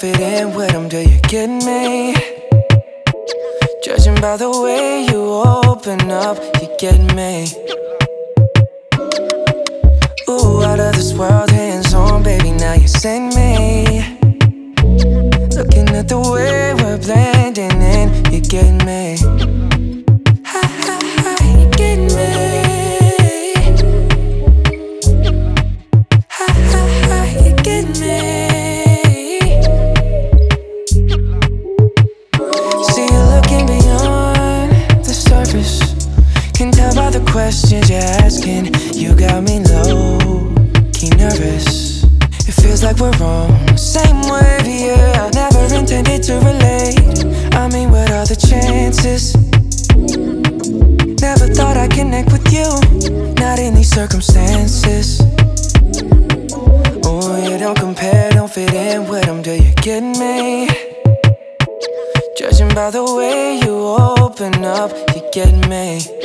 fit in with them, do you get me? Judging by the way you open up, you get me. Ooh, out of this world, hands on, baby, now you send me. Looking at the way we're blending in, you get me. Ha ha ha, you get me. Ha ha ha, you get me. See you looking beyond the surface. Can tell by the questions you're asking. You got me low-key nervous. It feels like we're on the same wave, yeah. Never intended to relate. I mean, what are the chances? Never thought I'd connect with you, not in these circumstances. Oh, you don't compare, don't fit in with them, do you get me? Judging by the way you open up, you get me.